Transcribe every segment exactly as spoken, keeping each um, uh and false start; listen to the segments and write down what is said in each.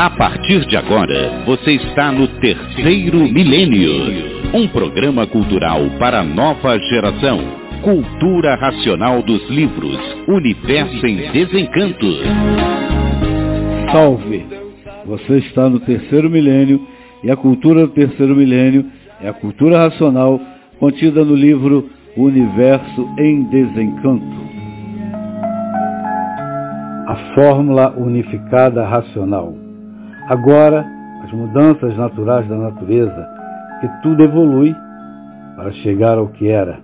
A partir de agora, você está no Terceiro Milênio, um programa cultural para a nova geração. Cultura racional dos livros, Universo em Desencanto. Salve! Você está no Terceiro Milênio e a cultura do Terceiro Milênio é a cultura racional contida no livro Universo em Desencanto. A fórmula unificada racional. Agora, as mudanças naturais da natureza, que tudo evolui para chegar ao que era.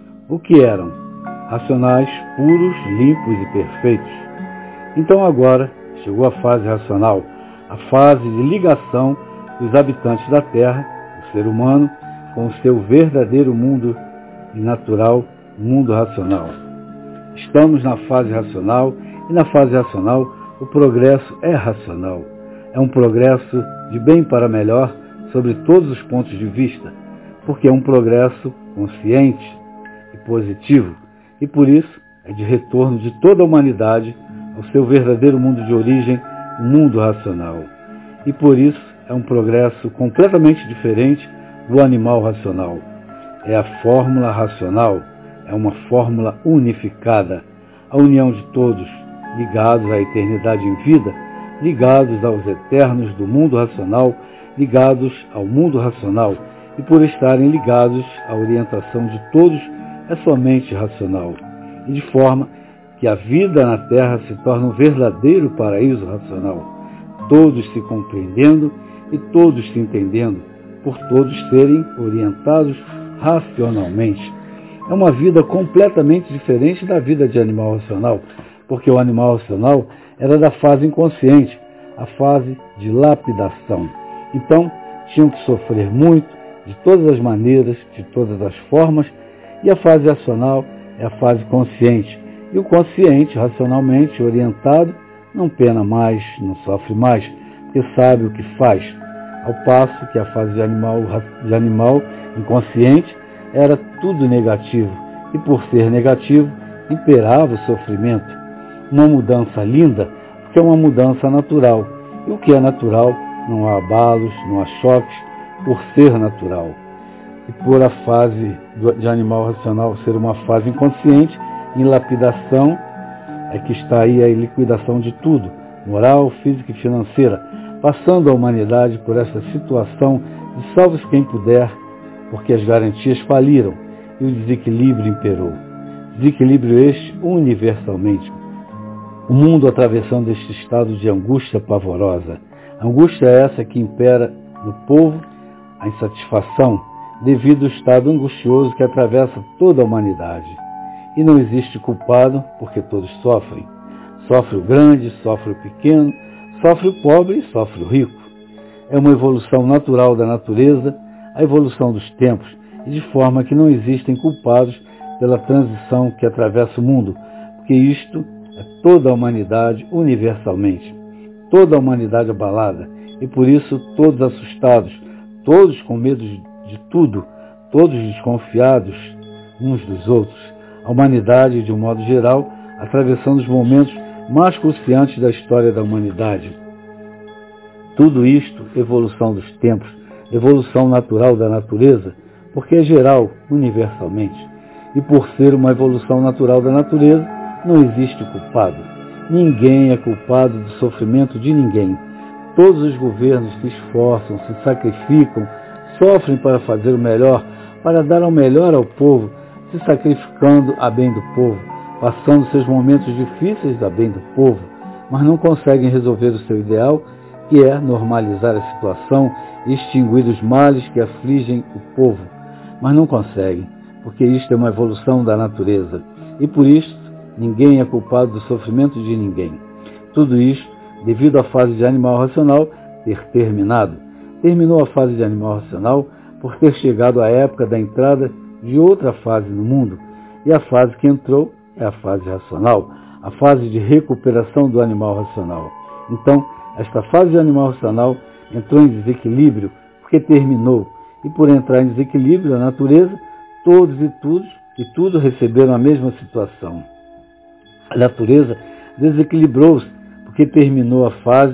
O que eram? Racionais, puros, limpos e perfeitos. Então agora chegou a fase racional, a fase de ligação dos habitantes da Terra, o ser humano, com o seu verdadeiro mundo natural, mundo racional. Estamos na fase racional e na fase racional o progresso é racional. É um progresso de bem para melhor sobre todos os pontos de vista, porque é um progresso consciente e positivo, e por isso é de retorno de toda a humanidade ao seu verdadeiro mundo de origem, o mundo racional. E por isso é um progresso completamente diferente do animal racional. É a fórmula racional, é uma fórmula unificada, a união de todos, ligados à eternidade em vida, ligados aos eternos do mundo racional, ligados ao mundo racional, e por estarem ligados, a orientação de todos é somente racional, e de forma que a vida na Terra se torna um verdadeiro paraíso racional, todos se compreendendo e todos se entendendo, por todos serem orientados racionalmente. É uma vida completamente diferente da vida de animal racional, porque o animal racional era da fase inconsciente, a fase de lapidação. Então, tinham que sofrer muito, de todas as maneiras, de todas as formas, e a fase racional é a fase consciente. E o consciente, racionalmente orientado, não pena mais, não sofre mais, porque sabe o que faz. Ao passo que a fase de animal, de animal inconsciente era tudo negativo, e por ser negativo, imperava o sofrimento. Uma mudança linda, porque é uma mudança natural. E o que é natural, não há abalos, não há choques, por ser natural. E por a fase de animal racional ser uma fase inconsciente, em lapidação, é que está aí a liquidação de tudo, moral, física e financeira, passando a humanidade por essa situação de salve-se quem puder, porque as garantias faliram e o desequilíbrio imperou. Desequilíbrio este universalmente. O mundo atravessando este estado de angústia pavorosa. Angústia é essa que impera no povo, a insatisfação, devido ao estado angustioso que atravessa toda a humanidade. E não existe culpado, porque todos sofrem. Sofre o grande, sofre o pequeno, sofre o pobre e sofre o rico. É uma evolução natural da natureza, a evolução dos tempos, e de forma que não existem culpados pela transição que atravessa o mundo, porque isto é toda a humanidade universalmente, toda a humanidade abalada, e por isso todos assustados, todos com medo de tudo, todos desconfiados uns dos outros. A humanidade, de um modo geral, atravessando os momentos mais cruciantes da história da humanidade. Tudo isto, evolução dos tempos, evolução natural da natureza, porque é geral, universalmente. E por ser uma evolução natural da natureza, não existe culpado. Ninguém é culpado do sofrimento de ninguém. Todos os governos se esforçam, se sacrificam, sofrem para fazer o melhor, para dar o melhor ao povo, se sacrificando a bem do povo, passando seus momentos difíceis a bem do povo, mas não conseguem resolver o seu ideal, que é normalizar a situação e extinguir os males que afligem o povo. Mas não conseguem, porque isto é uma evolução da natureza. E por isso, ninguém é culpado do sofrimento de ninguém. Tudo isto devido à fase de animal racional ter terminado. Terminou a fase de animal racional por ter chegado à época da entrada de outra fase no mundo. E a fase que entrou é a fase racional, a fase de recuperação do animal racional. Então, esta fase de animal racional entrou em desequilíbrio porque terminou. E por entrar em desequilíbrio, a natureza, todos e tudo, e tudo receberam a mesma situação. A natureza desequilibrou-se porque terminou a fase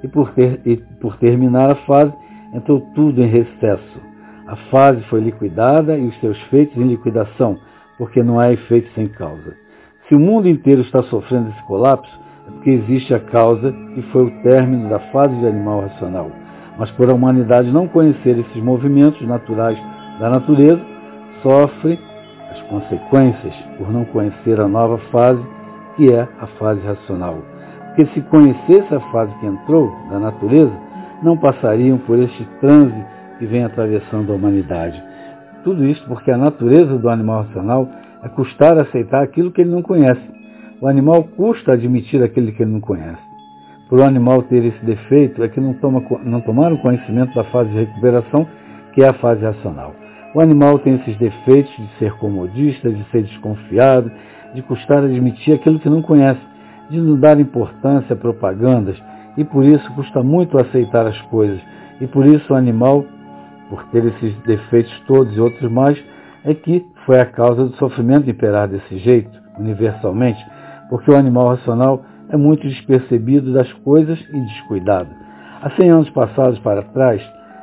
e por, ter, e por terminar a fase, entrou tudo em recesso. A fase foi liquidada e os seus feitos em liquidação, porque não há efeito sem causa. Se o mundo inteiro está sofrendo esse colapso, é porque existe a causa, que foi o término da fase de animal racional. Mas por a humanidade não conhecer esses movimentos naturais da natureza, sofre as consequências por não conhecer a nova fase, que é a fase racional. Porque se conhecesse a fase que entrou da natureza, não passariam por este transe que vem atravessando a humanidade. Tudo isso porque a natureza do animal racional é custar aceitar aquilo que ele não conhece. O animal custa admitir aquilo que ele não conhece. Por o animal ter esse defeito é que não, toma, não tomaram conhecimento da fase de recuperação, que é a fase racional. O animal tem esses defeitos de ser comodista, de ser desconfiado, de custar admitir aquilo que não conhece, de não dar importância a propagandas, e por isso custa muito aceitar as coisas. E por isso o animal, por ter esses defeitos todos e outros mais, é que foi a causa do sofrimento imperar desse jeito, universalmente, porque o animal racional é muito despercebido das coisas e descuidado. Há cem anos passados para trás,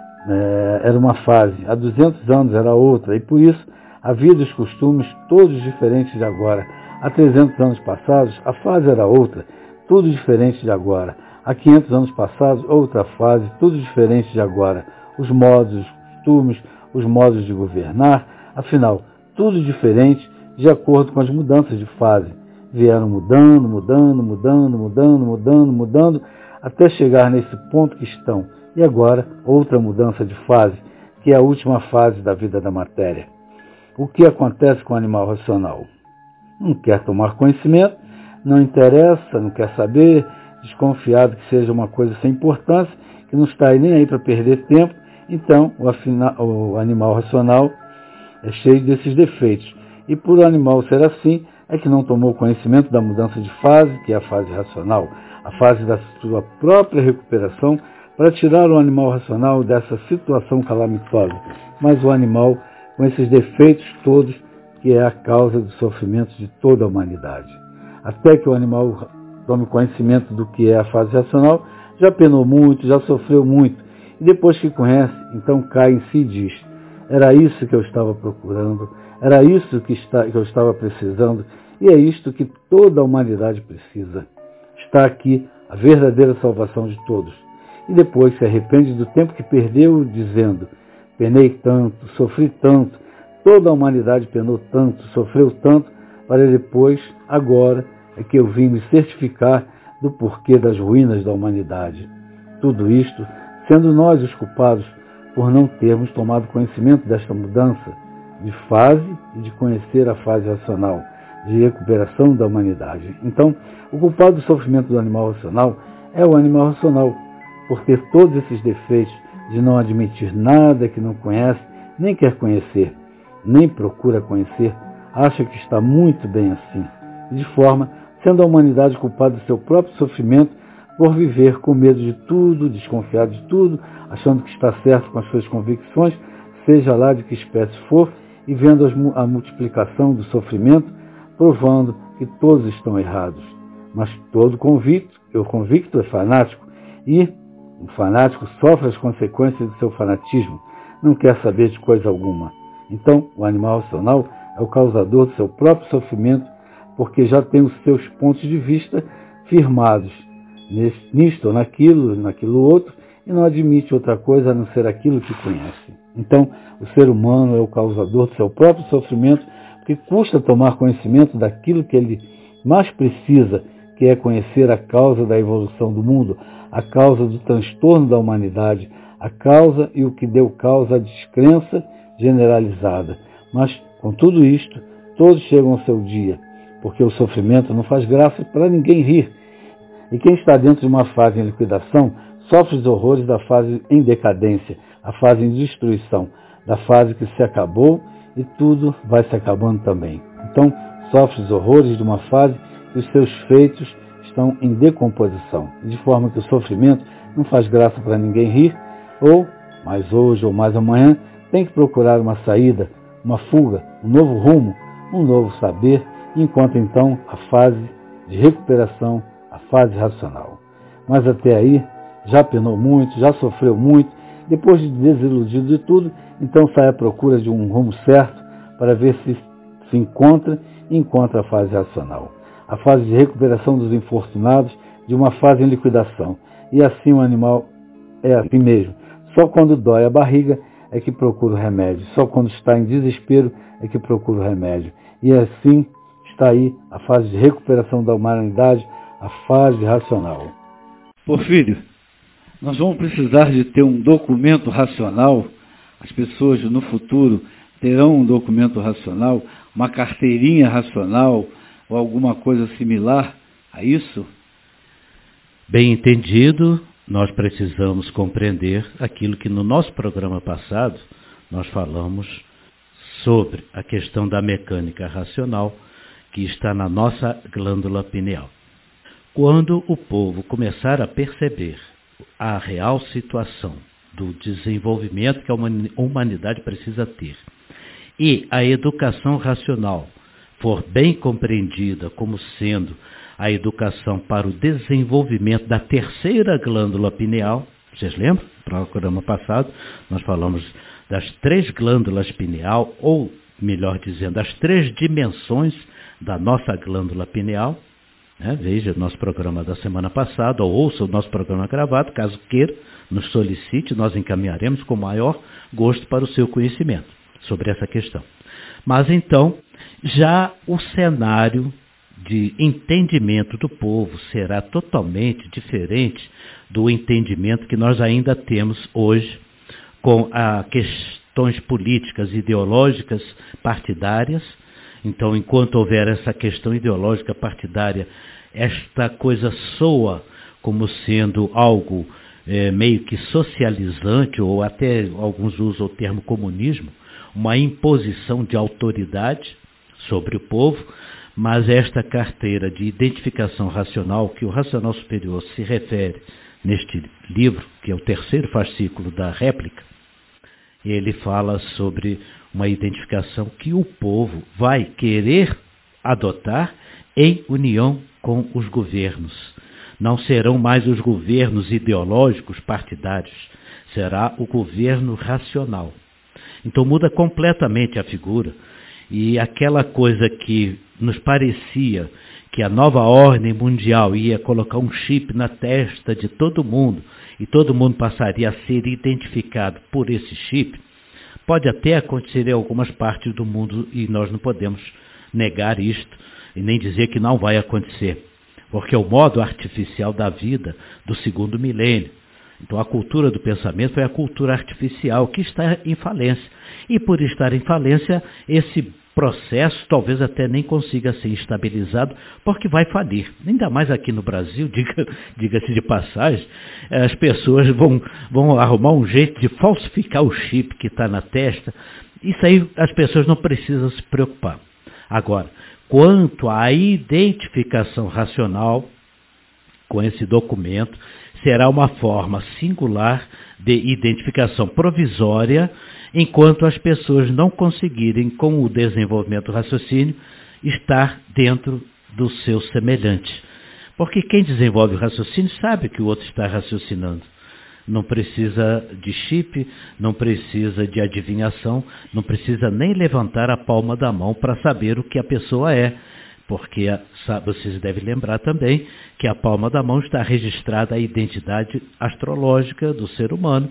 é, era uma fase, há duzentos anos era outra, e por isso a vida e os costumes todos diferentes de agora. Há trezentos anos passados, a fase era outra, tudo diferente de agora. Há quinhentos anos passados, outra fase, tudo diferente de agora. Os modos, os costumes, os modos de governar, afinal, tudo diferente de acordo com as mudanças de fase. Vieram mudando, mudando, mudando, mudando, mudando, mudando, até chegar nesse ponto que estão. E agora, outra mudança de fase, que é a última fase da vida da matéria. O que acontece com o animal racional? Não quer tomar conhecimento, não interessa, não quer saber, desconfiado que seja uma coisa sem importância, que não está nem aí para perder tempo. Então, o, afina, o animal racional é cheio desses defeitos. E por o animal ser assim, é que não tomou conhecimento da mudança de fase, que é a fase racional, a fase da sua própria recuperação, para tirar o animal racional dessa situação calamitosa. Mas o animal, com esses defeitos todos, que é a causa do sofrimento de toda a humanidade. Até que o animal tome conhecimento do que é a fase racional, já penou muito, já sofreu muito, e depois que conhece, então cai em si e diz: era isso que eu estava procurando, era isso que, está, que eu estava precisando, e é isto que toda a humanidade precisa. Está aqui a verdadeira salvação de todos. E depois se arrepende do tempo que perdeu, dizendo: penei tanto, sofri tanto, toda a humanidade penou tanto, sofreu tanto, para depois, agora, é que eu vim me certificar do porquê das ruínas da humanidade. Tudo isto, sendo nós os culpados por não termos tomado conhecimento desta mudança de fase e de conhecer a fase racional, de recuperação da humanidade. Então, o culpado do sofrimento do animal racional é o animal racional, por ter todos esses defeitos de não admitir nada que não conhece, nem quer conhecer, nem procura conhecer, acha que está muito bem assim, de forma, sendo a humanidade culpada do seu próprio sofrimento por viver com medo de tudo, desconfiado de tudo, achando que está certo com as suas convicções, seja lá de que espécie for, e vendo a multiplicação do sofrimento, provando que todos estão errados. Mas todo convicto, o convicto é fanático, e o fanático sofre as consequências do seu fanatismo, não quer saber de coisa alguma. Então, o animal racional é o causador do seu próprio sofrimento, porque já tem os seus pontos de vista firmados nisto ou naquilo, naquilo outro, e não admite outra coisa a não ser aquilo que conhece. Então, o ser humano é o causador do seu próprio sofrimento, porque custa tomar conhecimento daquilo que ele mais precisa, que é conhecer a causa da evolução do mundo, a causa do transtorno da humanidade, a causa e o que deu causa à descrença generalizada. Mas, com tudo isto, todos chegam ao seu dia, porque o sofrimento não faz graça para ninguém rir. E quem está dentro de uma fase em liquidação sofre os horrores da fase em decadência, a fase em destruição, da fase que se acabou e tudo vai se acabando também. Então, sofre os horrores de uma fase que os seus feitos estão em decomposição, de forma que o sofrimento não faz graça para ninguém rir, ou, mais hoje ou mais amanhã, tem que procurar uma saída, uma fuga, um novo rumo, um novo saber, enquanto então a fase de recuperação, a fase racional. Mas até aí, já penou muito, já sofreu muito, depois de desiludido de tudo, então sai à procura de um rumo certo para ver se se encontra e encontra a fase racional. A fase de recuperação dos infortunados de uma fase em liquidação. E assim o animal é assim mesmo. Só quando dói a barriga é que procura o remédio. Só quando está em desespero é que procura o remédio. E assim está aí a fase de recuperação da humanidade, a fase racional. Porfírio, nós vamos precisar de ter um documento racional. As pessoas no futuro terão um documento racional, uma carteirinha racional ou alguma coisa similar a isso? Bem entendido, nós precisamos compreender aquilo que no nosso programa passado nós falamos sobre a questão da mecânica racional que está na nossa glândula pineal. Quando o povo começar a perceber a real situação do desenvolvimento que a humanidade precisa ter e a educação racional for bem compreendida como sendo a educação para o desenvolvimento da terceira glândula pineal, vocês lembram? No programa passado nós falamos das três glândulas pineal, ou melhor dizendo, das três dimensões da nossa glândula pineal. Né? Veja o nosso programa da semana passada, ou ouça o nosso programa gravado, caso queira, nos solicite, nós encaminharemos com maior gosto para o seu conhecimento sobre essa questão. Mas então, já o cenário de entendimento do povo será totalmente diferente do entendimento que nós ainda temos hoje com as questões políticas, ideológicas, partidárias. Então, enquanto houver essa questão ideológica partidária, esta coisa soa como sendo algo é, meio que socializante, ou até alguns usam o termo comunismo, uma imposição de autoridade sobre o povo, mas esta carteira de identificação racional, que o Racional Superior se refere neste livro, que é o terceiro fascículo da réplica, ele fala sobre uma identificação que o povo vai querer adotar em união com os governos. Não serão mais os governos ideológicos partidários, será o governo racional. Então muda completamente a figura, e aquela coisa que nos parecia que a nova ordem mundial ia colocar um chip na testa de todo mundo e todo mundo passaria a ser identificado por esse chip, pode até acontecer em algumas partes do mundo e nós não podemos negar isto e nem dizer que não vai acontecer, porque é o modo artificial da vida do segundo milênio. Então a cultura do pensamento foi a cultura artificial que está em falência. E por estar em falência, esse processo talvez até nem consiga ser estabilizado, porque vai falir. Ainda mais aqui no Brasil, diga, diga-se de passagem, as pessoas vão, vão arrumar um jeito de falsificar o chip que está na testa. Isso aí as pessoas não precisam se preocupar. Agora, quanto à identificação racional com esse documento, será uma forma singular de identificação provisória, enquanto as pessoas não conseguirem, com o desenvolvimento do raciocínio, estar dentro do seu semelhante. Porque quem desenvolve o raciocínio sabe que o outro está raciocinando. Não precisa de chip, não precisa de adivinhação, não precisa nem levantar a palma da mão para saber o que a pessoa é. Porque sabe, vocês devem lembrar também que a palma da mão está registrada a identidade astrológica do ser humano.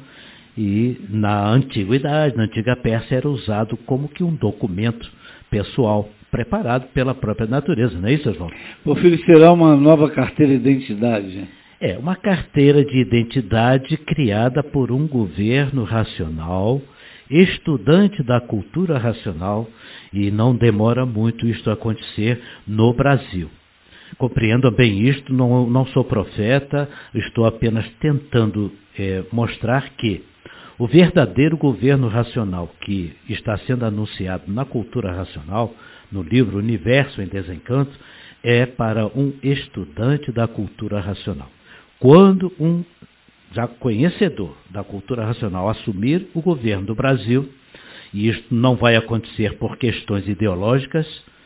E na antiguidade, na antiga Pérsia, era usado como que um documento pessoal preparado pela própria natureza, não é isso, Oswaldo? Porfírio, será uma nova carteira de identidade? É, uma carteira de identidade criada por um governo racional, estudante da cultura racional, e não demora muito isto acontecer no Brasil. Compreendam bem isto, não, não sou profeta, estou apenas tentando é, mostrar que o verdadeiro governo racional que está sendo anunciado na cultura racional, no livro Universo em Desencanto, é para um estudante da cultura racional. Quando um já conhecedor da cultura racional assumir o governo do Brasil, e isto não vai acontecer por questões ideológicas,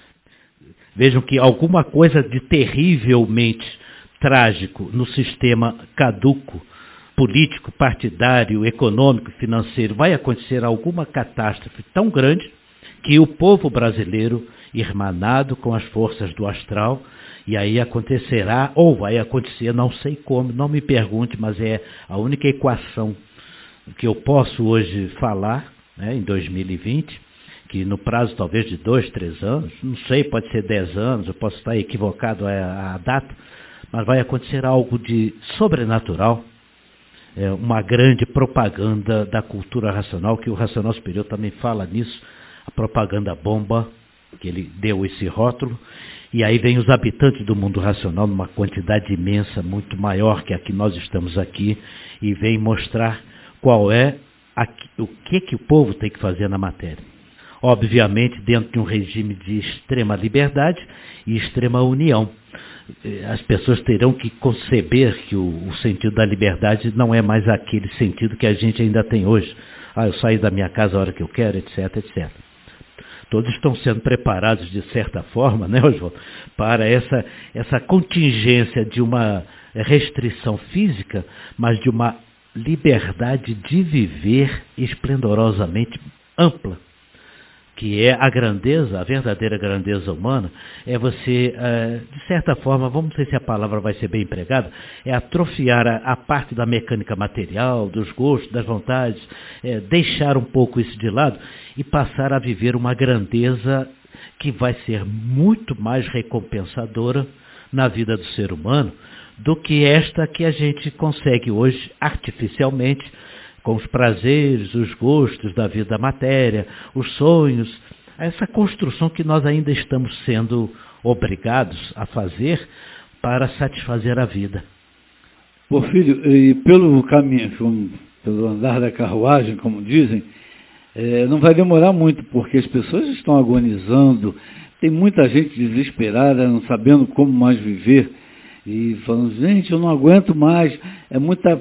vejam que alguma coisa de terrivelmente trágico no sistema caduco político, partidário, econômico, financeiro, vai acontecer alguma catástrofe tão grande que o povo brasileiro, irmanado com as forças do astral, e aí acontecerá, ou vai acontecer, não sei como, não me pergunte, mas é a única equação que eu posso hoje falar, né, em dois mil e vinte, que no prazo talvez de dois, três anos, não sei, pode ser dez anos, eu posso estar equivocado a, a data, mas vai acontecer algo de sobrenatural, é, uma grande propaganda da cultura racional, que o Racional Superior também fala nisso, a propaganda bomba, que ele deu esse rótulo, e aí vem os habitantes do mundo racional numa quantidade imensa, muito maior que a que nós estamos aqui, e vem mostrar qual é, a, o que, que o povo tem que fazer na matéria. Obviamente dentro de um regime de extrema liberdade e extrema união. As pessoas terão que conceber que o, o sentido da liberdade não é mais aquele sentido que a gente ainda tem hoje. Ah, eu saio da minha casa a hora que eu quero, etc, etcétera. Todos estão sendo preparados, de certa forma, né, Oswaldo, para essa, essa contingência de uma restrição física, mas de uma liberdade de viver esplendorosamente ampla, que é a grandeza, a verdadeira grandeza humana, é você, de certa forma, vamos ver se a palavra vai ser bem empregada, é atrofiar a, a parte da mecânica material, dos gostos, das vontades, é, deixar um pouco isso de lado e passar a viver uma grandeza que vai ser muito mais recompensadora na vida do ser humano do que esta que a gente consegue hoje artificialmente, com os prazeres, os gostos da vida da matéria, os sonhos, essa construção que nós ainda estamos sendo obrigados a fazer para satisfazer a vida. Porfírio, e pelo caminho, pelo andar da carruagem, como dizem, é, não vai demorar muito, porque as pessoas estão agonizando, tem muita gente desesperada, não sabendo como mais viver, e falando, gente, eu não aguento mais, é muita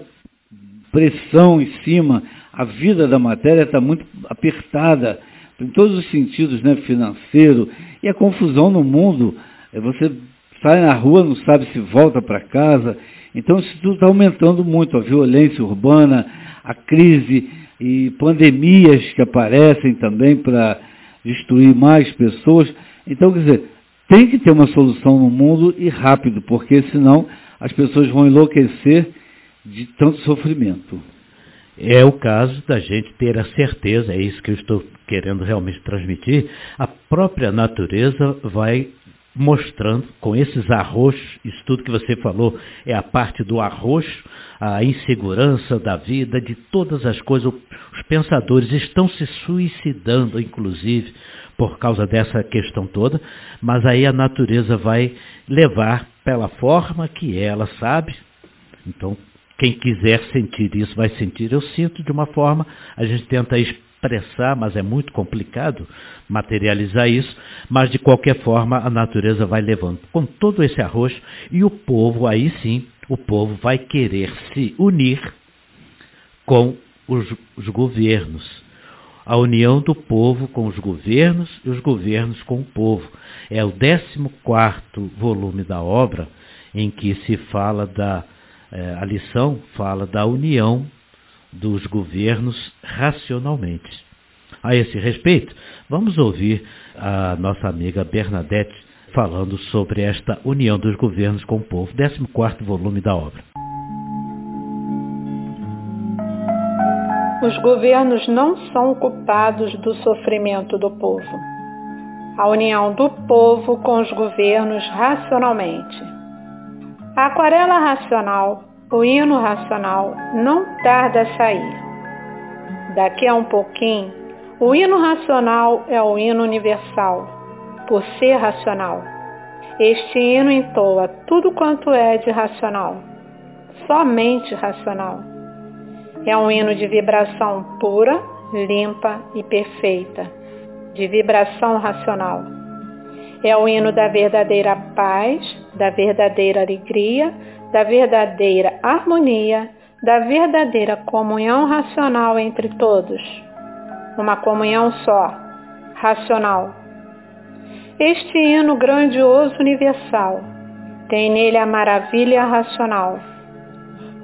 pressão em cima, a vida da matéria está muito apertada, em todos os sentidos, né, financeiro, e a confusão no mundo, você sai na rua, não sabe se volta para casa, então isso tudo está aumentando muito, a violência urbana, a crise e pandemias que aparecem também para destruir mais pessoas, então, quer dizer, tem que ter uma solução no mundo e rápido, porque senão as pessoas vão enlouquecer de tanto sofrimento. É o caso da gente ter a certeza, é isso que eu estou querendo realmente transmitir, a própria natureza vai mostrando com esses arroxos, isso tudo que você falou é a parte do arroxo, a insegurança da vida, de todas as coisas, os pensadores estão se suicidando, inclusive, por causa dessa questão toda, mas aí a natureza vai levar pela forma que ela sabe, então quem quiser sentir isso vai sentir, eu sinto de uma forma, a gente tenta expressar, mas é muito complicado materializar isso, mas de qualquer forma a natureza vai levando com todo esse arroz e o povo, aí sim, o povo vai querer se unir com os, os governos. A união do povo com os governos e os governos com o povo. É o décimo quarto volume da obra em que se fala da A lição fala da união dos governos racionalmente. A esse respeito, vamos ouvir a nossa amiga Bernadette falando sobre esta união dos governos com o povo, décimo quarto volume da obra. Os governos não são culpados do sofrimento do povo. A união do povo com os governos racionalmente. A aquarela racional, o hino racional, não tarda a sair. Daqui a um pouquinho, o hino racional é o hino universal, por ser racional. Este hino entoa tudo quanto é de racional, somente racional. É um hino de vibração pura, limpa e perfeita, de vibração racional. É o hino da verdadeira paz, da verdadeira alegria, da verdadeira harmonia, da verdadeira comunhão racional entre todos. Uma comunhão só, racional. Este hino grandioso universal tem nele a maravilha racional.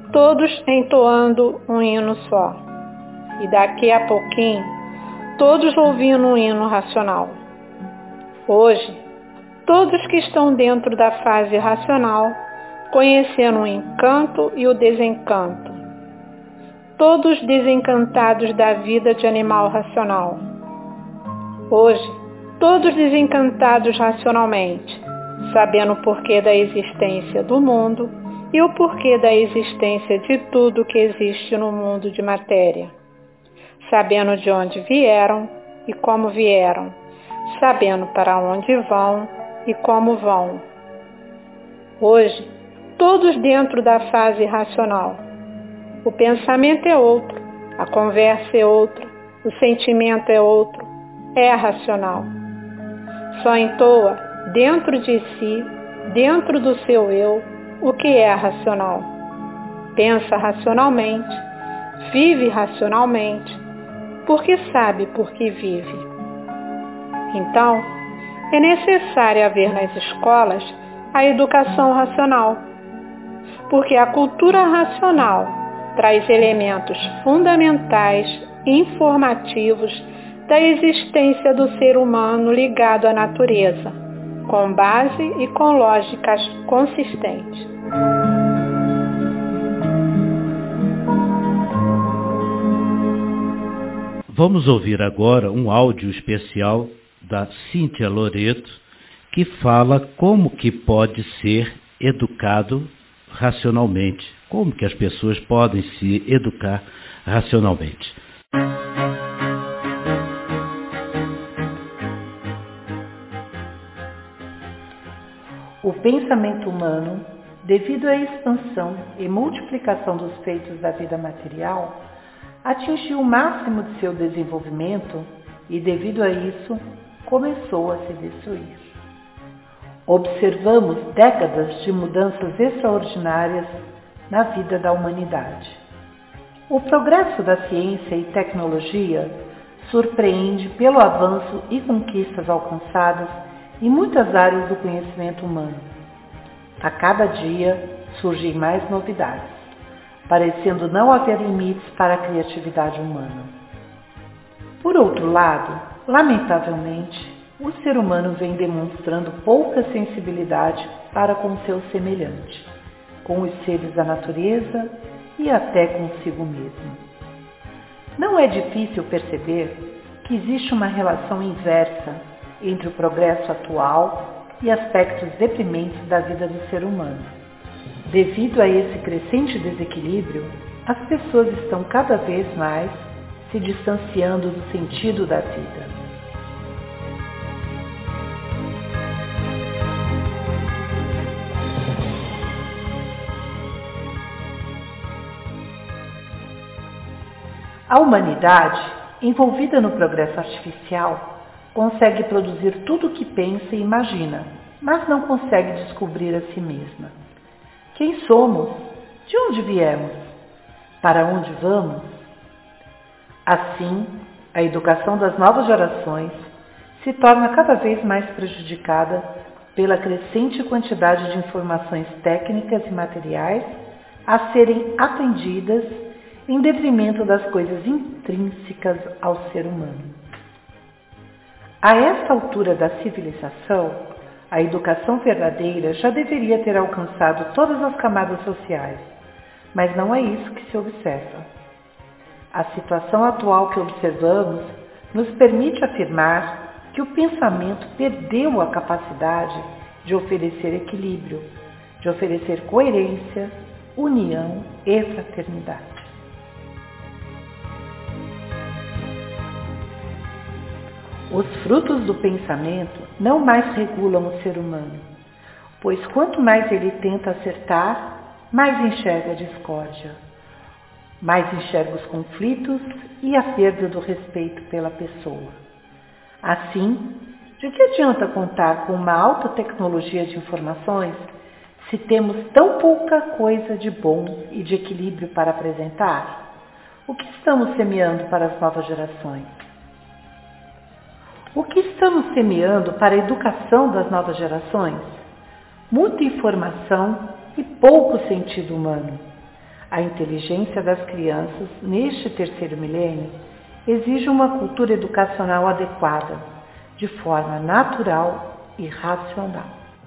todos entoando um hino só. E daqui a pouquinho, todos ouvindo um hino racional. Hoje, todos que estão dentro da fase racional, conhecendo o encanto e o desencanto. Todos desencantados da vida de animal racional. Hoje, todos desencantados racionalmente, sabendo o porquê da existência do mundo e o porquê da existência de tudo que existe no mundo de matéria. Sabendo de onde vieram e como vieram, sabendo para onde vão e como vão. Hoje, todos dentro da fase racional. O pensamento é outro, a conversa é outra, o sentimento é outro, é racional. Só entoa dentro de si, dentro do seu eu, o que é racional. Pensa racionalmente, vive racionalmente, porque sabe por que vive. Então, é necessário haver nas escolas a educação racional, porque a cultura racional traz elementos fundamentais, informativos da existência do ser humano ligado à natureza, com base e com lógicas consistentes. Vamos ouvir agora um áudio especial da Cíntia Loreto, que fala como que pode ser educado racionalmente, como que as pessoas podem se educar racionalmente. O pensamento humano, devido à expansão e multiplicação dos feitos da vida material, atingiu o máximo de seu desenvolvimento e, devido a isso, começou a se destruir. Observamos décadas de mudanças extraordinárias na vida da humanidade. O progresso da ciência e tecnologia surpreende pelo avanço e conquistas alcançadas em muitas áreas do conhecimento humano. A cada dia surgem mais novidades, parecendo não haver limites para a criatividade humana. Por outro lado, lamentavelmente, o ser humano vem demonstrando pouca sensibilidade para com seu semelhante, com os seres da natureza e até consigo mesmo. Não é difícil perceber que existe uma relação inversa entre o progresso atual e aspectos deprimentes da vida do ser humano. Devido a esse crescente desequilíbrio, as pessoas estão cada vez mais se distanciando do sentido da vida. A humanidade, envolvida no progresso artificial, consegue produzir tudo o que pensa e imagina, mas não consegue descobrir a si mesma. Quem somos? De onde viemos? Para onde vamos? Assim, a educação das novas gerações se torna cada vez mais prejudicada pela crescente quantidade de informações técnicas e materiais a serem atendidas em detrimento das coisas intrínsecas ao ser humano. A esta altura da civilização, a educação verdadeira já deveria ter alcançado todas as camadas sociais, mas não é isso que se observa. A situação atual que observamos nos permite afirmar que o pensamento perdeu a capacidade de oferecer equilíbrio, de oferecer coerência, união e fraternidade. Os frutos do pensamento não mais regulam o ser humano, pois quanto mais ele tenta acertar, mais enxerga a discórdia, mais enxerga os conflitos e a perda do respeito pela pessoa. Assim, de que adianta contar com uma alta tecnologia de informações se temos tão pouca coisa de bom e de equilíbrio para apresentar? O que estamos semeando para as novas gerações? O que estamos semeando para a educação das novas gerações? Muita informação e pouco sentido humano. A inteligência das crianças, neste terceiro milênio, exige uma cultura educacional adequada, de forma natural e racional.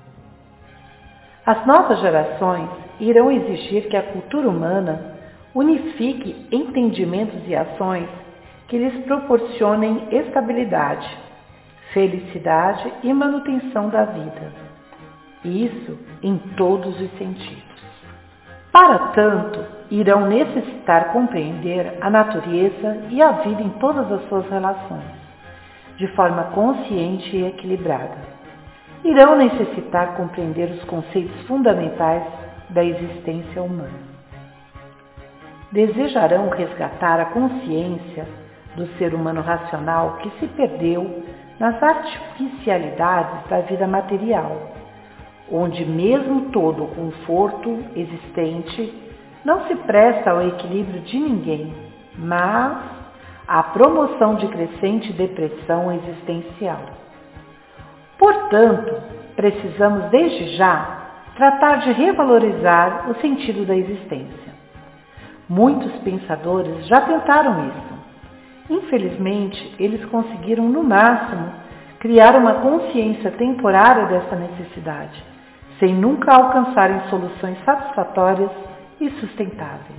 As novas gerações irão exigir que a cultura humana unifique entendimentos e ações que lhes proporcionem estabilidade, felicidade e manutenção da vida. Isso em todos os sentidos. Para tanto, irão necessitar compreender a natureza e a vida em todas as suas relações, de forma consciente e equilibrada. Irão necessitar compreender os conceitos fundamentais da existência humana. Desejarão resgatar a consciência do ser humano racional que se perdeu nas artificialidades da vida material, onde mesmo todo o conforto existente não se presta ao equilíbrio de ninguém, mas à promoção de crescente depressão existencial. Portanto, precisamos desde já tratar de revalorizar o sentido da existência. Muitos pensadores já tentaram isso. Infelizmente, eles conseguiram, no máximo, criar uma consciência temporária dessa necessidade, sem nunca alcançarem soluções satisfatórias e sustentáveis.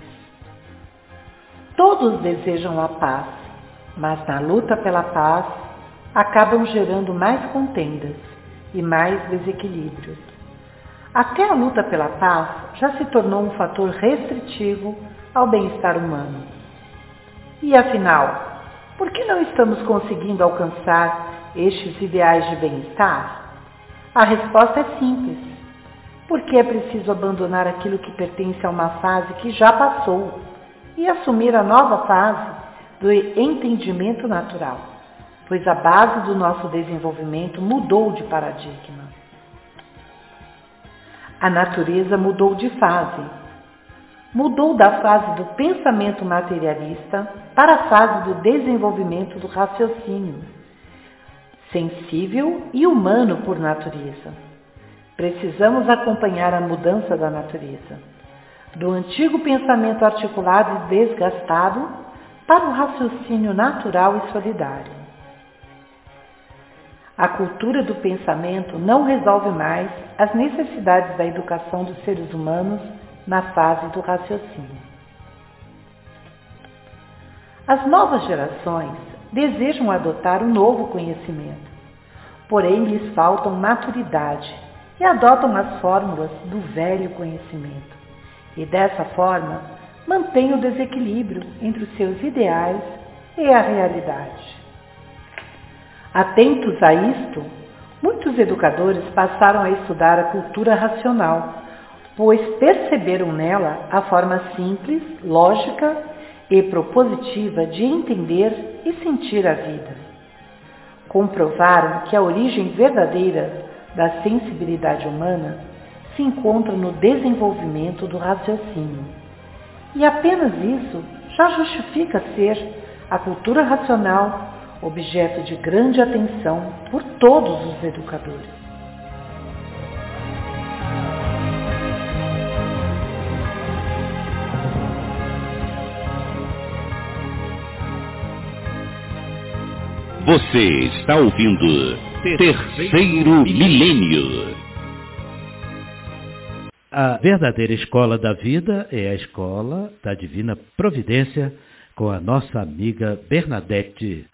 Todos desejam a paz, mas na luta pela paz acabam gerando mais contendas e mais desequilíbrios. Até a luta pela paz já se tornou um fator restritivo ao bem-estar humano. E afinal, por que não estamos conseguindo alcançar estes ideais de bem-estar? A resposta é simples. Porque é preciso abandonar aquilo que pertence a uma fase que já passou e assumir a nova fase do entendimento natural, pois a base do nosso desenvolvimento mudou de paradigma. A natureza mudou de fase. Mudou da fase do pensamento materialista para a fase do desenvolvimento do raciocínio, sensível e humano por natureza. Precisamos acompanhar a mudança da natureza, do antigo pensamento articulado e desgastado para o raciocínio natural e solidário. A cultura do pensamento não resolve mais as necessidades da educação dos seres humanos na fase do raciocínio. As novas gerações desejam adotar um novo conhecimento, porém lhes faltam maturidade e adotam as fórmulas do velho conhecimento e, dessa forma, mantêm o desequilíbrio entre os seus ideais e a realidade. Atentos a isto, muitos educadores passaram a estudar a cultura racional, pois perceberam nela a forma simples, lógica e propositiva de entender e sentir a vida. Comprovaram que a origem verdadeira da sensibilidade humana se encontra no desenvolvimento do raciocínio. E apenas isso já justifica ser a cultura racional objeto de grande atenção por todos os educadores. Você está ouvindo Terceiro Milênio. A verdadeira escola da vida é a escola da Divina Providência, com a nossa amiga Bernadette.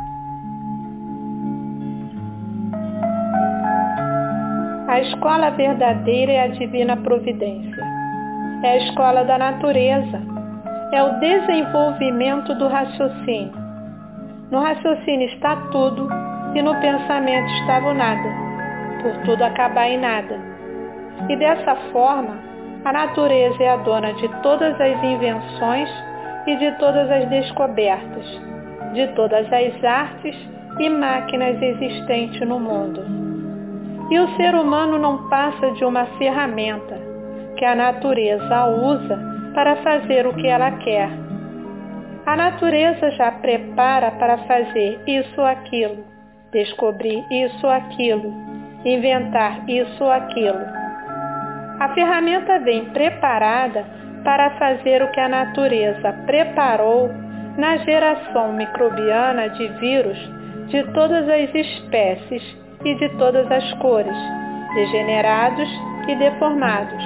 A escola verdadeira é a Divina Providência. É a escola da natureza. É o desenvolvimento do raciocínio. No raciocínio está tudo e no pensamento estava o nada, por tudo acabar em nada. E dessa forma, a natureza é a dona de todas as invenções e de todas as descobertas, de todas as artes e máquinas existentes no mundo. E o ser humano não passa de uma ferramenta que a natureza usa para fazer o que ela quer. A natureza já prepara para fazer isso ou aquilo, descobrir isso ou aquilo, inventar isso ou aquilo. A ferramenta vem preparada para fazer o que a natureza preparou na geração microbiana de vírus de todas as espécies e de todas as cores, degenerados e deformados.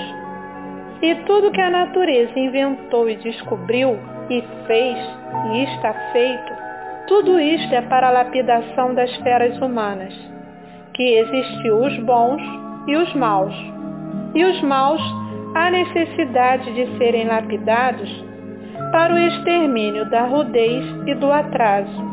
E tudo que a natureza inventou e descobriu e fez e está feito, tudo isto é para a lapidação das feras humanas, que existiu os bons e os maus. E os maus há necessidade de serem lapidados para o extermínio da rudez e do atraso.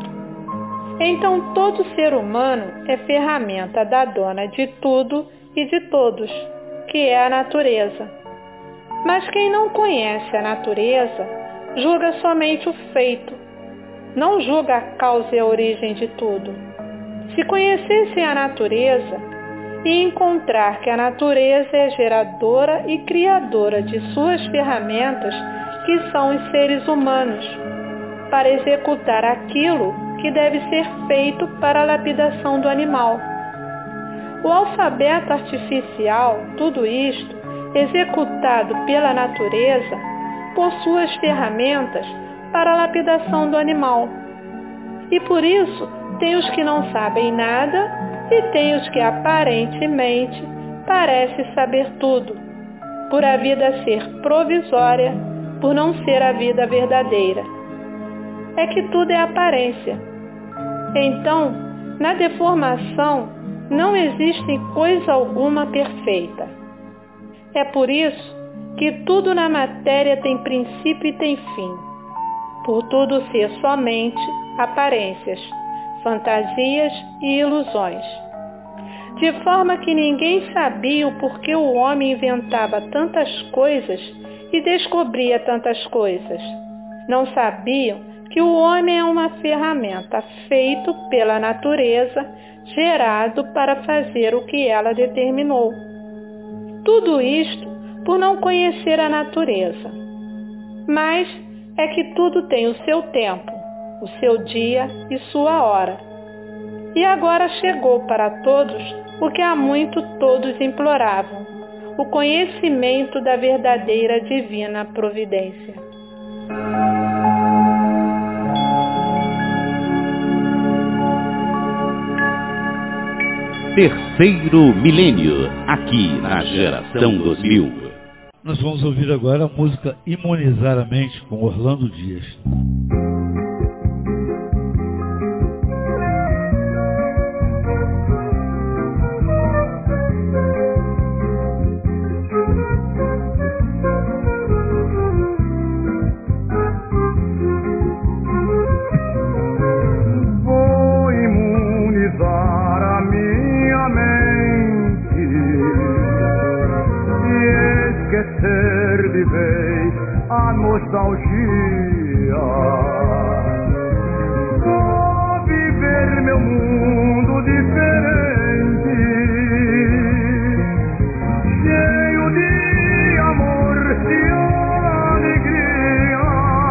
Então todo ser humano é ferramenta da dona de tudo e de todos, que é a natureza. Mas quem não conhece a natureza, julga somente o feito, não julga a causa e a origem de tudo. Se conhecessem a natureza e encontrar que a natureza é geradora e criadora de suas ferramentas, que são os seres humanos, para executar aquilo que deve ser feito para a lapidação do animal. O alfabeto artificial, tudo isto, executado pela natureza, possui as ferramentas para a lapidação do animal. E por isso, tem os que não sabem nada e tem os que aparentemente parecem saber tudo, por a vida ser provisória, por não ser a vida verdadeira. É que tudo é aparência. Então, na deformação, não existe coisa alguma perfeita. É por isso que tudo na matéria tem princípio e tem fim, por tudo ser somente aparências, fantasias e ilusões. De forma que ninguém sabia o porquê o homem inventava tantas coisas e descobria tantas coisas. Não sabiam que o homem é uma ferramenta feito pela natureza, gerado para fazer o que ela determinou. Tudo isto por não conhecer a natureza. Mas é que tudo tem o seu tempo, o seu dia e sua hora. E agora chegou para todos o que há muito todos imploravam, o conhecimento da verdadeira divina providência. Terceiro milênio, aqui na Geração dois mil. Nós vamos ouvir agora a música Imunizar a Mente, com Orlando Dias. Vou imunizar a minha mente e esquecer de vez a nostalgia. Vou viver meu mundo diferente, cheio de amor e alegria.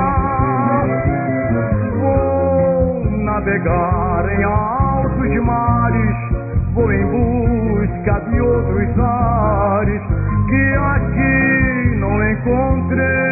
Vou navegar em altos mares, vou em busca de outros ares que aqui não encontrei.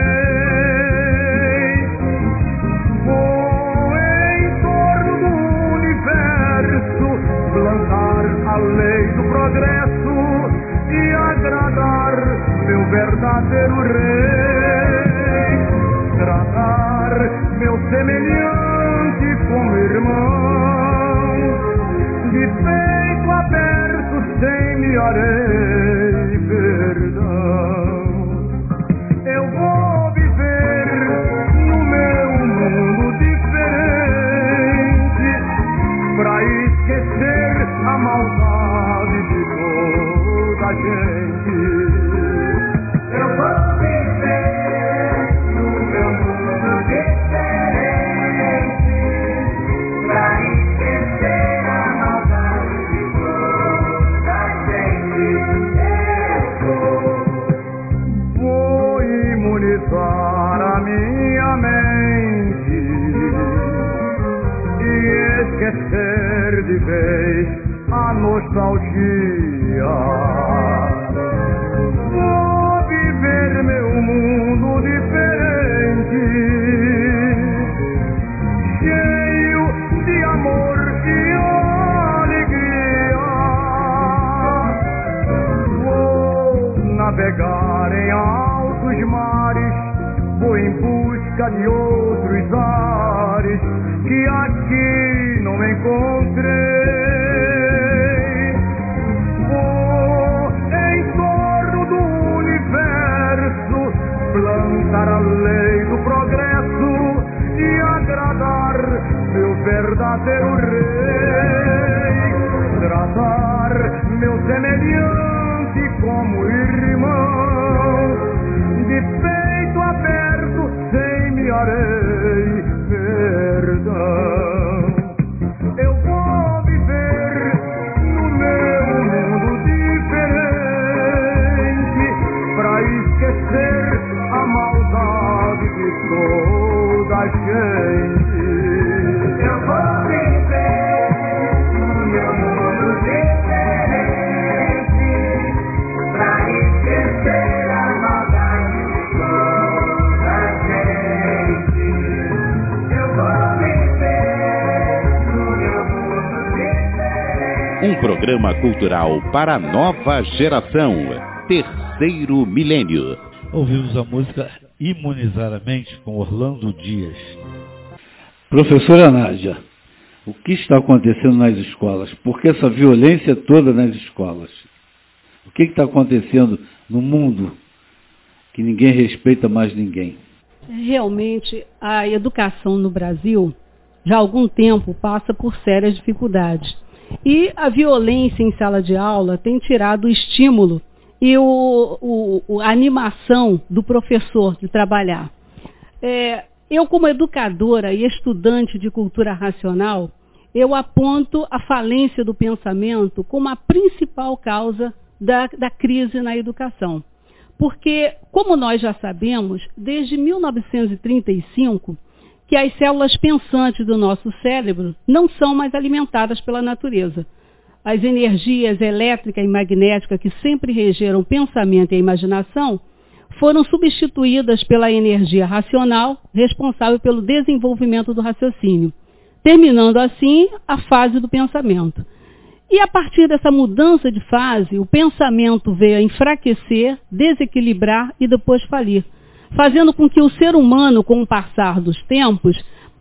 Vou em torno do universo plantar a lei do progresso e agradar meu verdadeiro rei. Tratar meu semelhante como irmão, de peito aberto sem me arei perdão. Eu vou viver no meu mundo diferente, pra esquecer a maldade de toda a gente. Eu vou viver no meu mundo diferente, pra esquecer a maldade de toda a gente. Eu vou imunizar a minha mente e esquecer de vez a nostalgia. Vou viver meu mundo de cheio de amor e alegria. Vou navegar em altos mares, vou em busca de outros ares que aqui não encontrei. Plantar a lei do progresso e agradar meu verdadeiro rei. Tratar meu semelhante como irmão, de peito aberto sem me arei perdão. Eu vou viver no meu mundo diferente, pra esquecer a maldade de toda a gente. Eu vou viver no meu mundo diferente, pra esquecer a maldade de toda a gente. Eu vou viver no meu mundo diferente. Um programa cultural para a nova geração. Terceiro Milênio. Ouvimos a música Imunizar a Mente com Orlando Dias. Professora Nádia, o que está acontecendo nas escolas? Por que essa violência toda nas escolas? O que está acontecendo no mundo que ninguém respeita mais ninguém? Realmente, a educação no Brasil, já há algum tempo, passa por sérias dificuldades. E a violência em sala de aula tem tirado o estímulo e o, o, a animação do professor de trabalhar. É, eu, como educadora e estudante de cultura racional, eu aponto a falência do pensamento como a principal causa da, da crise na educação. Porque, como nós já sabemos, desde mil novecentos e trinta e cinco, que as células pensantes do nosso cérebro não são mais alimentadas pela natureza. As energias elétrica e magnética que sempre regeram o pensamento e a imaginação foram substituídas pela energia racional, responsável pelo desenvolvimento do raciocínio, terminando assim a fase do pensamento. E a partir dessa mudança de fase, o pensamento veio a enfraquecer, desequilibrar e depois falir, fazendo com que o ser humano, com o passar dos tempos,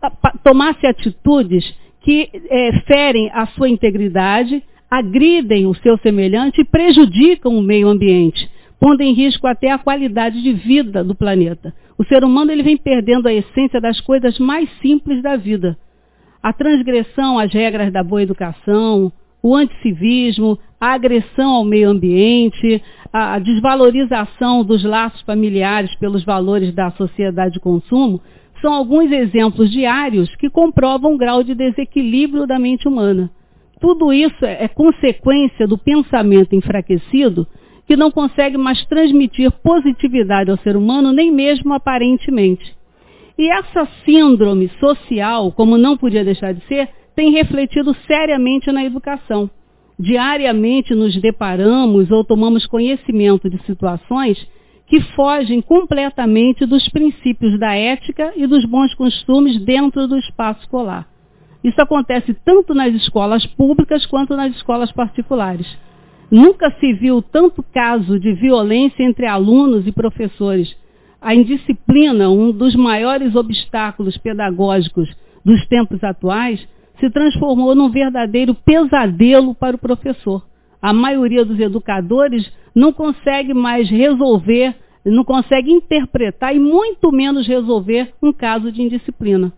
tomasse atitudes que é, ferem a sua integridade, agridem o seu semelhante e prejudicam o meio ambiente, pondo em risco até a qualidade de vida do planeta. O ser humano ele vem perdendo a essência das coisas mais simples da vida. A transgressão às regras da boa educação, o anticivismo, a agressão ao meio ambiente, a desvalorização dos laços familiares pelos valores da sociedade de consumo, são alguns exemplos diários que comprovam o grau de desequilíbrio da mente humana. Tudo isso é consequência do pensamento enfraquecido que não consegue mais transmitir positividade ao ser humano, nem mesmo aparentemente. E essa síndrome social, como não podia deixar de ser, tem refletido seriamente na educação. Diariamente nos deparamos ou tomamos conhecimento de situações que fogem completamente dos princípios da ética e dos bons costumes dentro do espaço escolar. Isso acontece tanto nas escolas públicas quanto nas escolas particulares. Nunca se viu tanto caso de violência entre alunos e professores. A indisciplina, um dos maiores obstáculos pedagógicos dos tempos atuais, se transformou num verdadeiro pesadelo para o professor. A maioria dos educadores não consegue mais resolver, não consegue interpretar e muito menos resolver um caso de indisciplina.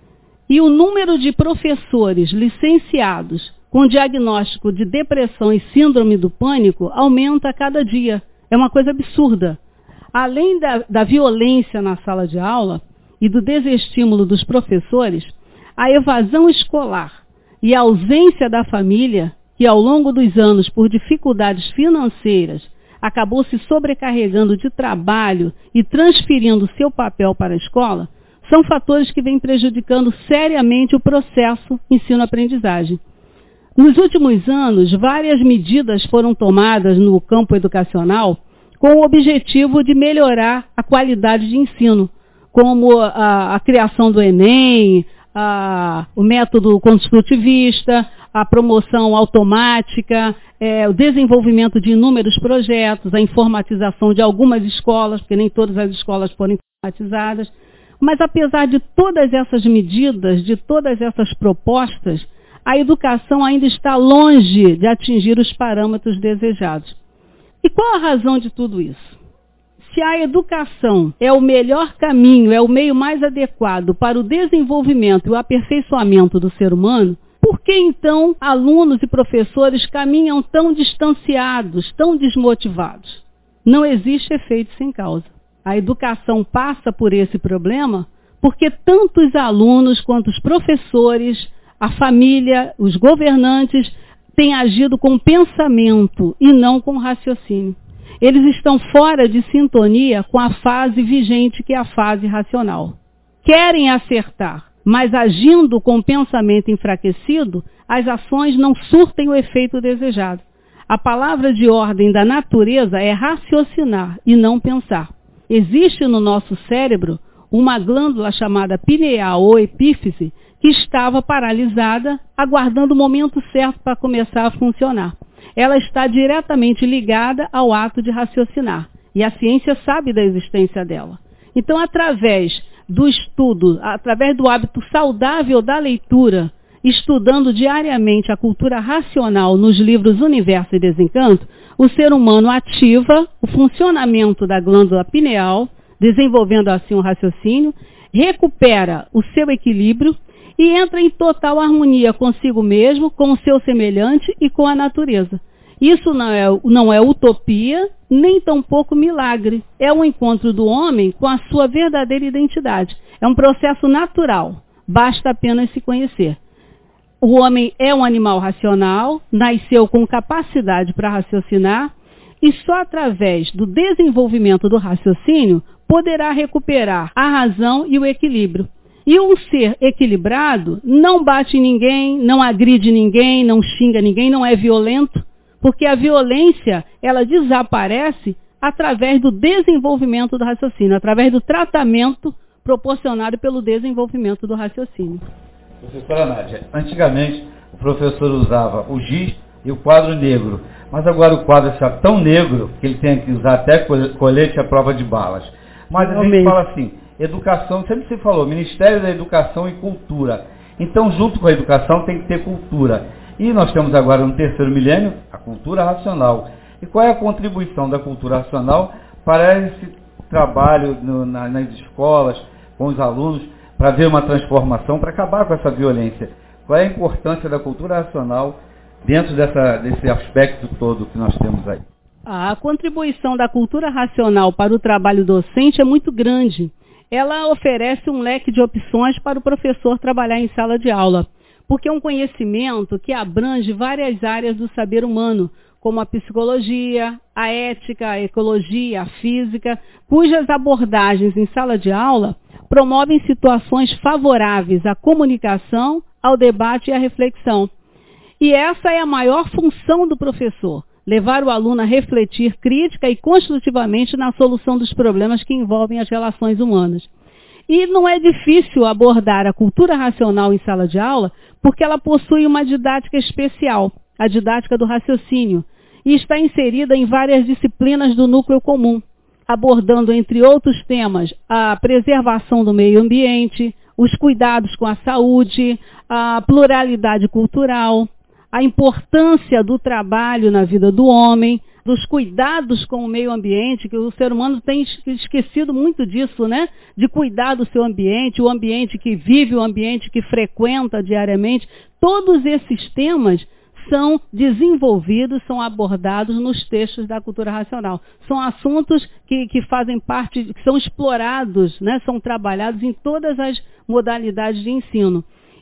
E o número de professores licenciados com diagnóstico de depressão e síndrome do pânico aumenta a cada dia. É uma coisa absurda. Além da, da violência na sala de aula e do desestímulo dos professores, a evasão escolar e a ausência da família, que ao longo dos anos, por dificuldades financeiras, acabou se sobrecarregando de trabalho e transferindo seu papel para a escola, são fatores que vêm prejudicando seriamente o processo ensino-aprendizagem. Nos últimos anos, várias medidas foram tomadas no campo educacional com o objetivo de melhorar a qualidade de ensino, como a, a criação do Enem, a, o método construtivista, a promoção automática, é, o desenvolvimento de inúmeros projetos, a informatização de algumas escolas, porque nem todas as escolas foram informatizadas. Mas apesar de todas essas medidas, de todas essas propostas, a educação ainda está longe de atingir os parâmetros desejados. E qual a razão de tudo isso? Se a educação é o melhor caminho, é o meio mais adequado para o desenvolvimento e o aperfeiçoamento do ser humano, por que então alunos e professores caminham tão distanciados, tão desmotivados? Não existe efeito sem causa. A educação passa por esse problema porque tanto os alunos quanto os professores, a família, os governantes têm agido com pensamento e não com raciocínio. Eles estão fora de sintonia com a fase vigente, que é a fase racional. Querem acertar, mas agindo com pensamento enfraquecido, as ações não surtem o efeito desejado. A palavra de ordem da natureza é raciocinar e não pensar. Existe no nosso cérebro uma glândula chamada pineal ou epífise que estava paralisada, aguardando o momento certo para começar a funcionar. Ela está diretamente ligada ao ato de raciocinar. E a ciência sabe da existência dela. Então, através do estudo, através do hábito saudável da leitura, estudando diariamente a cultura racional nos livros Universo e Desencanto, o ser humano ativa o funcionamento da glândula pineal, desenvolvendo assim um raciocínio, recupera o seu equilíbrio e entra em total harmonia consigo mesmo, com o seu semelhante e com a natureza. Isso não é, não é utopia, nem tampouco milagre. É o encontro do homem com a sua verdadeira identidade. É um processo natural, basta apenas se conhecer. O homem é um animal racional, nasceu com capacidade para raciocinar, e só através do desenvolvimento do raciocínio poderá recuperar a razão e o equilíbrio. E um ser equilibrado não bate em ninguém, não agride ninguém, não xinga ninguém, não é violento, porque a violência, ela desaparece através do desenvolvimento do raciocínio, através do tratamento proporcionado pelo desenvolvimento do raciocínio. Professora Nádia, antigamente o professor usava o giz e o quadro negro, mas agora o quadro está tão negro que ele tem que usar até colete à prova de balas. Mas a gente fala assim, educação, sempre se falou, Ministério da Educação e Cultura. Então, junto com a educação, tem que ter cultura. E nós temos agora no terceiro milênio a cultura racional. E qual é a contribuição da cultura racional para esse trabalho no, na, nas escolas, com os alunos, para ver uma transformação, para acabar com essa violência? Qual é a importância da cultura racional dentro dessa, desse aspecto todo que nós temos aí? A contribuição da cultura racional para o trabalho docente é muito grande. Ela oferece um leque de opções para o professor trabalhar em sala de aula, porque é um conhecimento que abrange várias áreas do saber humano, como a psicologia, a ética, a ecologia, a física, cujas abordagens em sala de aula promovem situações favoráveis à comunicação, ao debate e à reflexão. E essa é a maior função do professor, levar o aluno a refletir crítica e construtivamente na solução dos problemas que envolvem as relações humanas. E não é difícil abordar a cultura racional em sala de aula, porque ela possui uma didática especial, a didática do raciocínio, e está inserida em várias disciplinas do núcleo comum, abordando, entre outros temas, a preservação do meio ambiente, os cuidados com a saúde, a pluralidade cultural, a importância do trabalho na vida do homem, dos cuidados com o meio ambiente, que o ser humano tem esquecido muito disso, né? De cuidar do seu ambiente, o ambiente que vive, o ambiente que frequenta diariamente. Todos esses temas são desenvolvidos, são abordados nos textos da cultura racional. São assuntos que, que fazem parte, que são explorados, né? São trabalhados em todas as modalidades de ensino.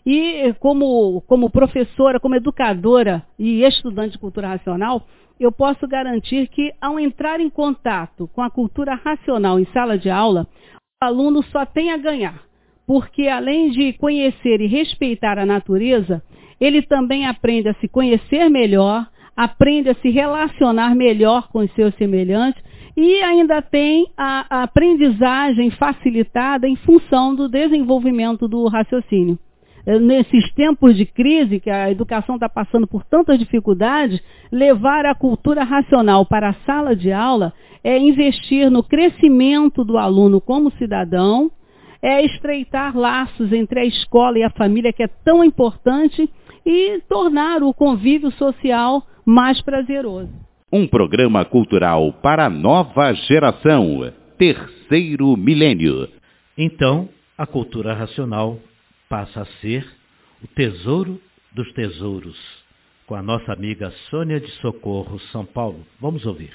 E como, como professora, como educadora e estudante de cultura racional, eu posso garantir que, ao entrar em contato com a cultura racional em sala de aula, o aluno só tem a ganhar, porque além de conhecer e respeitar a natureza, ele também aprende a se conhecer melhor, aprende a se relacionar melhor com os seus semelhantes E ainda tem a, a aprendizagem facilitada em função do desenvolvimento do raciocínio. Nesses tempos de crise, que a educação está passando por tantas dificuldades, levar a cultura racional para a sala de aula é investir no crescimento do aluno como cidadão, é estreitar laços entre a escola e a família, que é tão importante, e tornar o convívio social mais prazeroso. Um programa cultural para a nova geração, Terceiro Milênio. Então, a cultura racional passa a ser o tesouro dos tesouros, com a nossa amiga Sônia de Socorro, São Paulo. Vamos ouvir.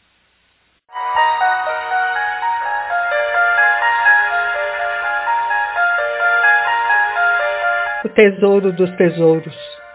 O tesouro dos tesouros.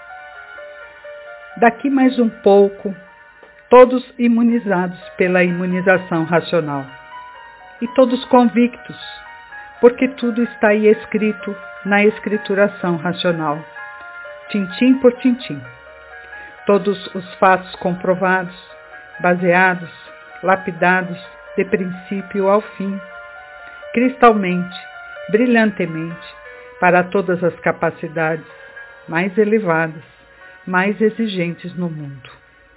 Daqui mais um pouco, todos imunizados pela imunização racional. E todos convictos, porque tudo está aí escrito na escrituração racional, tintim por tintim. Todos os fatos comprovados, baseados, lapidados de princípio ao fim, cristalmente, brilhantemente, para todas as capacidades mais elevadas, mais exigentes no mundo.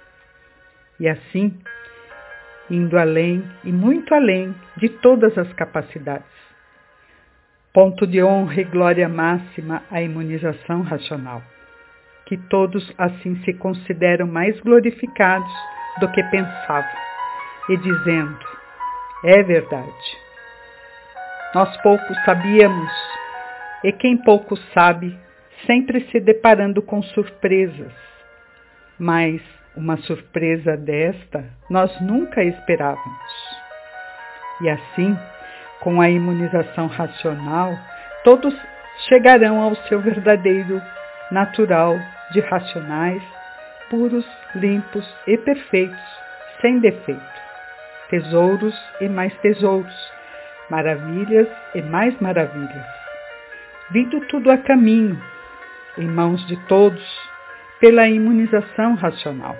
E assim, indo além e muito além de todas as capacidades. Ponto de honra e glória máxima à imunização racional, que todos assim se consideram mais glorificados do que pensavam, e dizendo, é verdade. Nós pouco sabíamos, e quem pouco sabe, sempre se deparando com surpresas, mas uma surpresa desta nós nunca esperávamos. E assim, com a imunização racional, todos chegarão ao seu verdadeiro natural de racionais, puros, limpos e perfeitos, sem defeito. Tesouros e mais tesouros, maravilhas e mais maravilhas. Vindo tudo a caminho, em mãos de todos, pela imunização racional.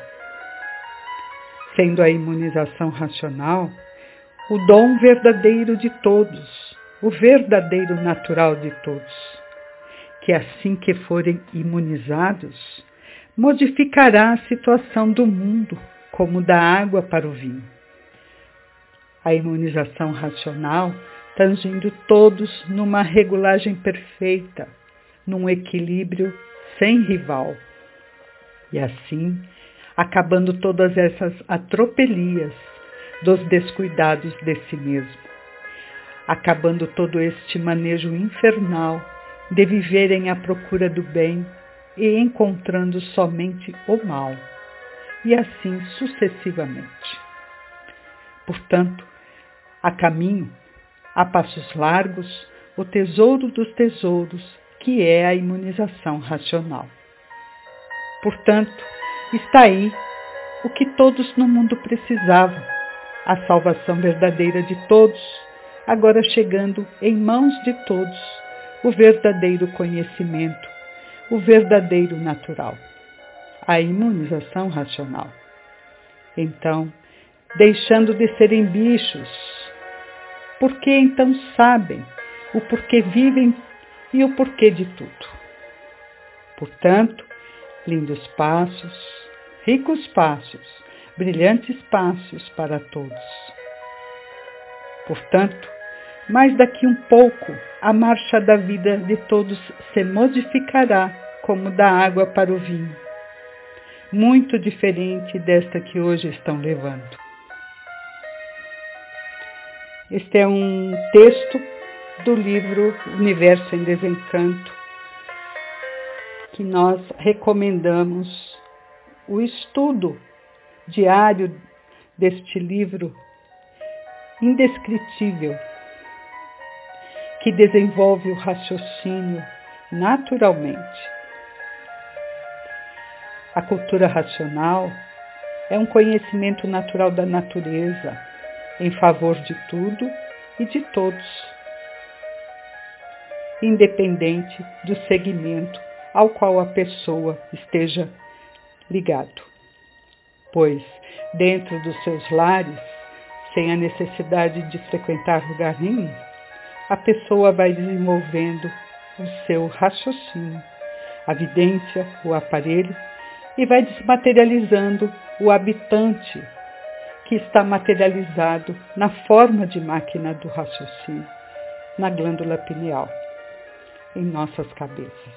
Sendo a imunização racional o dom verdadeiro de todos, o verdadeiro natural de todos, que assim que forem imunizados, modificará a situação do mundo, como da água para o vinho. A imunização racional tangindo todos numa regulagem perfeita, num equilíbrio sem rival. E assim, acabando todas essas atropelias dos descuidados de si mesmo, acabando todo este manejo infernal de viverem à procura do bem e encontrando somente o mal, e assim sucessivamente. Portanto, a caminho, a passos largos, o tesouro dos tesouros, que é a imunização racional. Portanto, está aí o que todos no mundo precisavam, a salvação verdadeira de todos, agora chegando em mãos de todos, o verdadeiro conhecimento, o verdadeiro natural, a imunização racional. Então, deixando de serem bichos, porque então sabem o porquê vivem e o porquê de tudo. Portanto, lindos passos, ricos passos, brilhantes passos para todos. Portanto, mais daqui um pouco, a marcha da vida de todos se modificará como da água para o vinho, muito diferente desta que hoje estão levando. Este é um texto do livro Universo em Desencanto, que nós recomendamos o estudo diário deste livro indescritível, que desenvolve o raciocínio naturalmente. A cultura racional é um conhecimento natural da natureza, em favor de tudo e de todos, independente do segmento ao qual a pessoa esteja ligado. Pois, dentro dos seus lares, sem a necessidade de frequentar lugar nenhum, a pessoa vai desenvolvendo o seu raciocínio, a vidência, o aparelho, e vai desmaterializando o habitante que está materializado na forma de máquina do raciocínio, na glândula pineal, em nossas cabeças.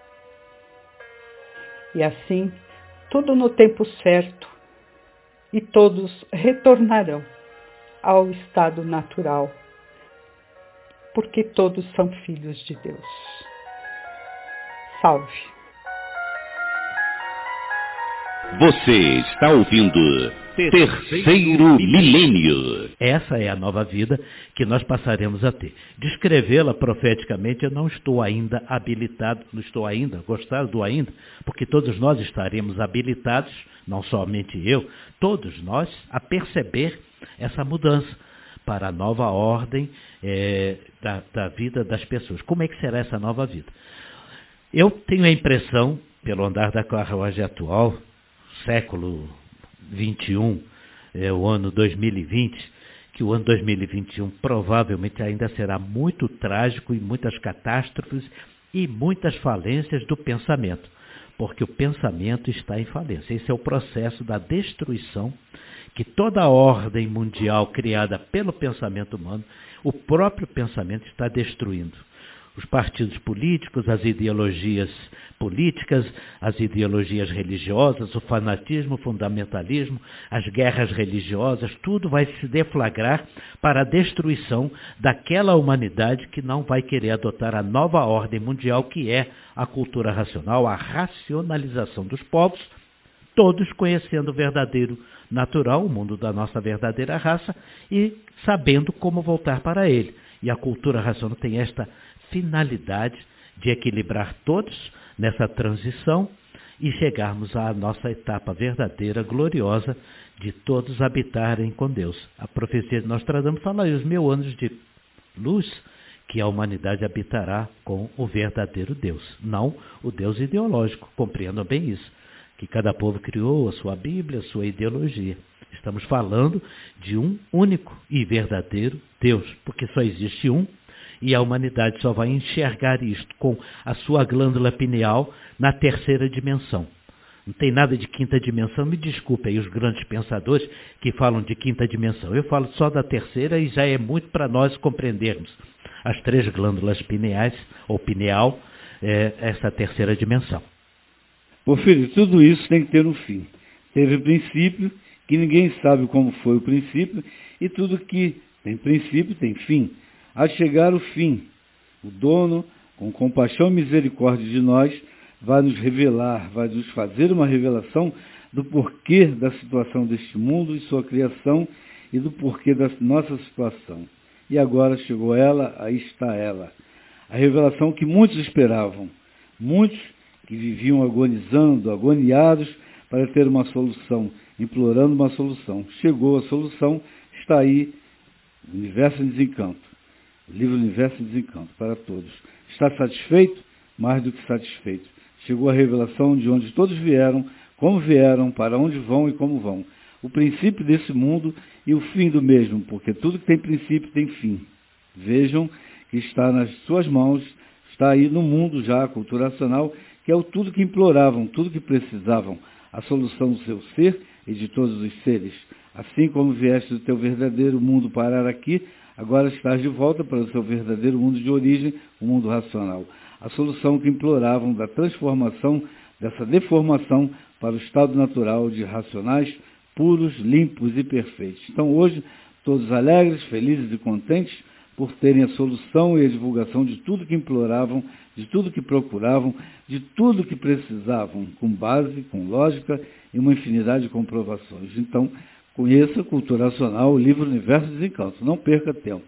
E assim, tudo no tempo certo, e todos retornarão ao estado natural, porque todos são filhos de Deus. Salve! Você está ouvindo Terceiro Milênio. Essa é a nova vida que nós passaremos a ter. Descrevê-la profeticamente, eu não estou ainda habilitado, não estou ainda, gostaram do ainda, porque todos nós estaremos habilitados, não somente eu, todos nós, a perceber essa mudança para a nova ordem é, da, da vida das pessoas. Como é que será essa nova vida? Eu tenho a impressão, pelo andar da carruagem atual, século vinte e um, é, o ano dois mil e vinte, que o ano dois mil e vinte e um provavelmente ainda será muito trágico e muitas catástrofes e muitas falências do pensamento, porque o pensamento está em falência. Esse é o processo da destruição que toda a ordem mundial criada pelo pensamento humano, o próprio pensamento está destruindo. Os partidos políticos, as ideologias políticas, as ideologias religiosas, o fanatismo, o fundamentalismo, as guerras religiosas, tudo vai se deflagrar para a destruição daquela humanidade que não vai querer adotar a nova ordem mundial, que é a cultura racional, a racionalização dos povos, todos conhecendo o verdadeiro natural, o mundo da nossa verdadeira raça, e sabendo como voltar para ele. E a cultura racional tem esta finalidade de equilibrar todos nessa transição e chegarmos à nossa etapa verdadeira, gloriosa, de todos habitarem com Deus. A profecia de Nostradamus fala aí, os mil anos de luz, que a humanidade habitará com o verdadeiro Deus, não o Deus ideológico. Compreendam bem isso, que cada povo criou a sua Bíblia, a sua ideologia. Estamos falando de um único e verdadeiro Deus, porque só existe um, e a humanidade só vai enxergar isto com a sua glândula pineal na terceira dimensão. Não tem nada de quinta dimensão, me desculpe aí os grandes pensadores que falam de quinta dimensão. Eu falo só da terceira e já é muito para nós compreendermos as três glândulas pineais, ou pineal, é, essa terceira dimensão. Porfírio, tudo isso tem que ter um fim. Teve princípio, que ninguém sabe como foi o princípio, e tudo que tem princípio tem fim. A chegar o fim, o dono, com compaixão e misericórdia de nós, vai nos revelar, vai nos fazer uma revelação do porquê da situação deste mundo e sua criação e do porquê da nossa situação. E agora chegou ela, aí está ela. A revelação que muitos esperavam, muitos que viviam agonizando, agoniados para ter uma solução, implorando uma solução. Chegou a solução, está aí, Universo em Desencanto. O livro Universo em Desencanto, para todos. Está satisfeito? Mais do que satisfeito. Chegou a revelação de onde todos vieram, como vieram, para onde vão e como vão. O princípio desse mundo e o fim do mesmo, porque tudo que tem princípio tem fim. Vejam que está nas suas mãos, está aí no mundo já, a cultura racional, que é o tudo que imploravam, tudo que precisavam, a solução do seu ser e de todos os seres. Assim como vieste do teu verdadeiro mundo parar aqui, agora estás de volta para o seu verdadeiro mundo de origem, o mundo racional. A solução que imploravam da transformação, dessa deformação para o estado natural de racionais, puros, limpos e perfeitos. Então hoje, todos alegres, felizes e contentes por terem a solução e a divulgação de tudo que imploravam, de tudo que procuravam, de tudo que precisavam, com base, com lógica e uma infinidade de comprovações. Então, conheça a Cultura Racional, o livro Universo de Desencanto. Não perca tempo.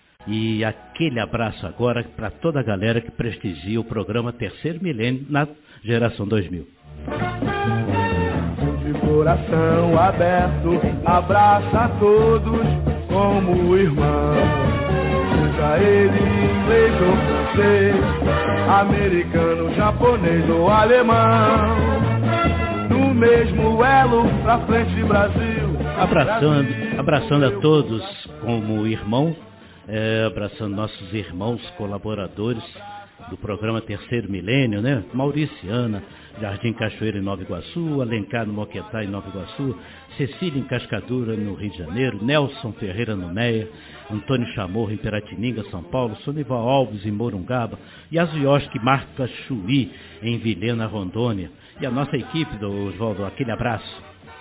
E aquele abraço agora para toda a galera que prestigia o programa Terceiro Milênio na Geração dois mil. De coração aberto, abraça a todos como irmão. Seja ele inglês ou francês, americano, japonês ou alemão. No mesmo elo, pra frente Brasil. Abraçando Abraçando a todos como irmão, é, abraçando nossos irmãos colaboradores do programa Terceiro Milênio, né? Mauriciana, Jardim Cachoeira em Nova Iguaçu, Alencar no Moquetá em Nova Iguaçu, Cecília em Cascadura no Rio de Janeiro, Nelson Ferreira no Meia, Antônio Chamorro em Piratininga, São Paulo, Sonival Alves em Morungaba, Yazioski Marca Chuí em Vilhena, Rondônia. E a nossa equipe, do Oswaldo, aquele abraço.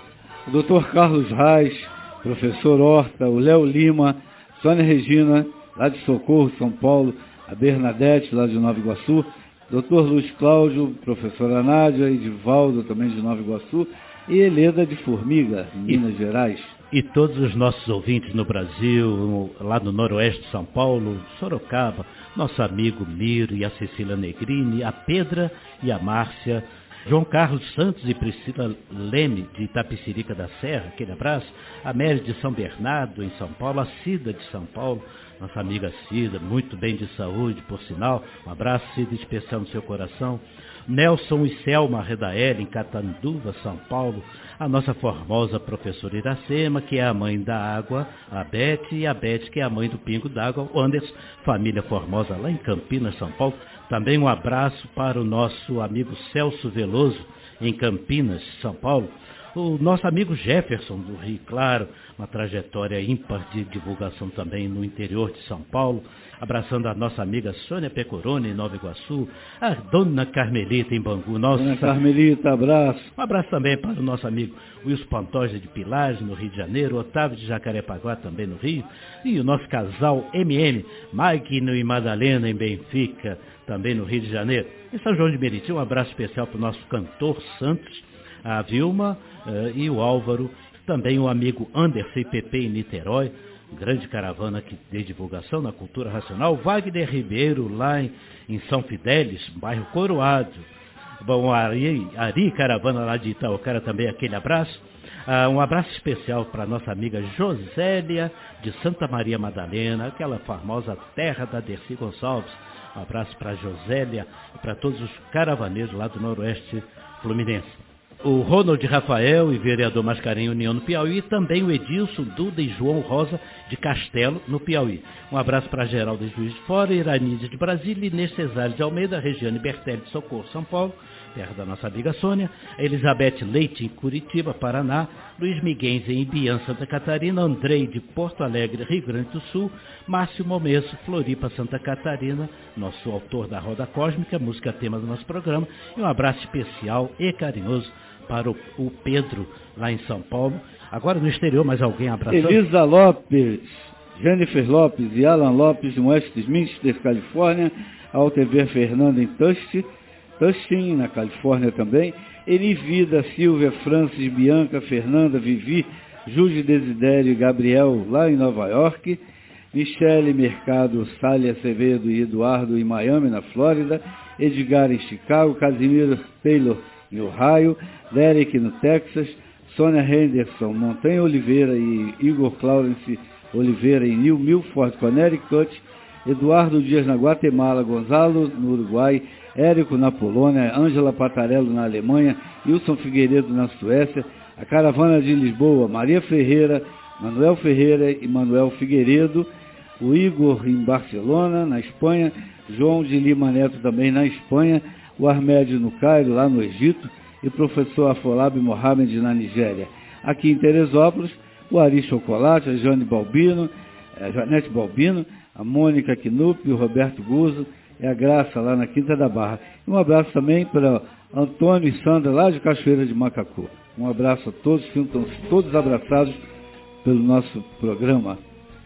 O doutor Carlos Reis, professor Horta, o Léo Lima, Sônia Regina, lá de Socorro, São Paulo, a Bernadette, lá de Nova Iguaçu, doutor Luiz Cláudio, professora Nádia, Edivaldo, também de Nova Iguaçu, e Heleda de Formiga, em Minas Gerais. E todos os nossos ouvintes no Brasil, lá no noroeste de São Paulo, Sorocaba, nosso amigo Miro e a Cecília Negrini, a Pedra e a Márcia, João Carlos Santos e Priscila Leme, de Itapecerica da Serra, aquele abraço. A Mary de São Bernardo, em São Paulo. A Cida de São Paulo, nossa amiga Cida, muito bem de saúde, por sinal. Um abraço, Cida, especial no seu coração. Nelson e Selma Redael, em Catanduva, São Paulo. A nossa formosa professora Iracema, que é a mãe da água, a Beth, e a Beth, que é a mãe do pingo d'água, o Anderson, família formosa lá em Campinas, São Paulo. Também um abraço para o nosso amigo Celso Veloso, em Campinas, São Paulo. O nosso amigo Jefferson, do Rio Claro, uma trajetória ímpar de divulgação também no interior de São Paulo. Abraçando a nossa amiga Sônia Pecorone, em Nova Iguaçu. A Dona Carmelita, em Bangu. Nossa... Dona Carmelita, abraço. Um abraço também para o nosso amigo Wilson Pantoja, de Pilares, no Rio de Janeiro. Otávio de Jacarepaguá, também no Rio. E o nosso casal M M, Mike e Madalena, em Benfica, também no Rio de Janeiro. Em São João de Meriti, um abraço especial para o nosso cantor Santos, a Vilma uh, e o Álvaro, também o amigo Anderson e Pepe em Niterói, grande caravana que de divulgação na cultura racional, Wagner Ribeiro lá em, em São Fidélis, bairro Coroado. Bom, Ari, Ari Caravana lá de Itaocara também, aquele abraço. Uh, um abraço especial para nossa amiga Josélia de Santa Maria Madalena, aquela famosa terra da Dercy Gonçalves. Um abraço para Josélia e para todos os caravaneiros lá do Noroeste Fluminense. O Ronald Rafael e vereador Mascarenhas União no Piauí, também o Edilson, Duda e João Rosa de Castelo, no Piauí. Um abraço para Geraldo de Juiz de Fora, Iranídia de Brasília, Inês Cesário de Almeida, Regiane Bertelli de Socorro, São Paulo, terra da nossa amiga Sônia, Elizabeth Leite em Curitiba, Paraná, Luiz Miguel em Ibiã, Santa Catarina, Andrei de Porto Alegre, Rio Grande do Sul, Márcio Momesso, Floripa, Santa Catarina, nosso autor da Roda Cósmica, música tema do nosso programa, e um abraço especial e carinhoso para o, o Pedro, lá em São Paulo. Agora no exterior, mais alguém abraçando? Elisa Lopes, Jennifer Lopes e Alan Lopes, de Westminster, Califórnia. Altever Fernanda em Tustin, Tustin, na Califórnia também. Elivida, Silvia, Francis, Bianca, Fernanda, Vivi, Júlio Desidério e Gabriel, lá em Nova York. Michele Mercado, Sália Acevedo e Eduardo em Miami, na Flórida. Edgar em Chicago, Casimiro Taylor em Ohio, Derek no Texas, Sônia Henderson, Montanha Oliveira e Igor Clarence Oliveira em New Milford, Connecticut, Eduardo Dias na Guatemala, Gonzalo no Uruguai, Érico na Polônia, Ângela Patarello na Alemanha, Wilson Figueiredo na Suécia, a caravana de Lisboa, Maria Ferreira, Manuel Ferreira e Manuel Figueiredo, o Igor em Barcelona, na Espanha, João de Lima Neto também na Espanha, o Armédio no Cairo, lá no Egito, e o professor Afolab Mohamed na Nigéria. Aqui em Teresópolis, o Ari Chocolate, a Jane Balbino, a Janete Balbino, a Mônica Knupp, o Roberto Guzzo e a Graça, lá na Quinta da Barra. E um abraço também para Antônio e Sandra, lá de Cachoeira de Macacu. Um abraço a todos, sintam-se todos abraçados pelo nosso programa.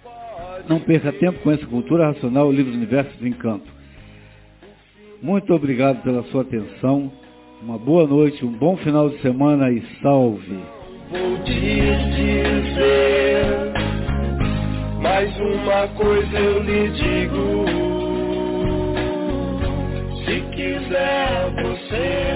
Não perca tempo com essa Cultura Racional, o Livro do Universo do Encanto. Muito obrigado pela sua atenção, uma boa noite, um bom final de semana e salve! Vou te dizer, mais uma coisa eu lhe digo, se quiser você